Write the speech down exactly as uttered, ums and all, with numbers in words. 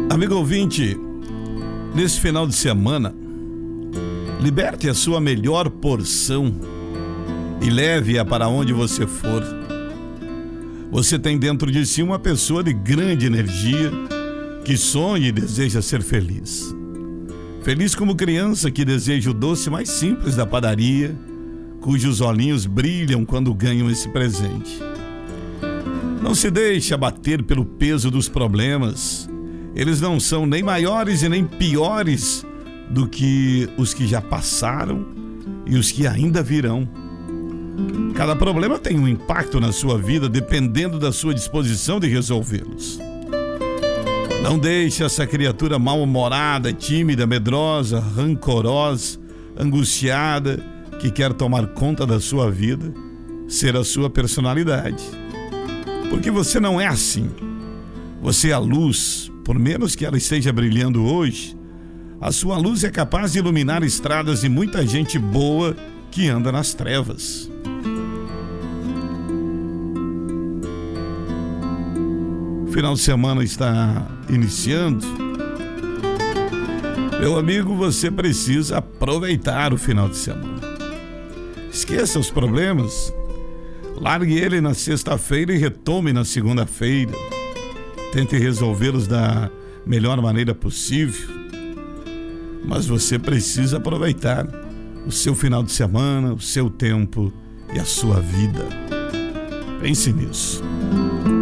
Amigo ouvinte, nesse final de semana, liberte a sua melhor porção e leve-a para onde você for. Você tem dentro de si uma pessoa de grande energia que sonha e deseja ser feliz. Feliz como criança que deseja o doce mais simples da padaria, cujos olhinhos brilham quando ganham esse presente. Não se deixe abater pelo peso dos problemas. Eles não são nem maiores e nem piores do que os que já passaram e os que ainda virão. Cada problema tem um impacto na sua vida dependendo da sua disposição de resolvê-los. Não deixe essa criatura mal-humorada, tímida, medrosa, rancorosa, angustiada, que quer tomar conta da sua vida, ser a sua personalidade. Porque você não é assim. Você é a luz, por menos que ela esteja brilhando hoje, a sua luz é capaz de iluminar estradas de muita gente boa que anda nas trevas. O final de semana está iniciando. Meu amigo, você precisa aproveitar o final de semana. Esqueça os problemas, largue ele na sexta-feira e retome na segunda-feira. Tente resolvê-los da melhor maneira possível. Mas você precisa aproveitar o seu final de semana, o seu tempo e a sua vida. Pense nisso.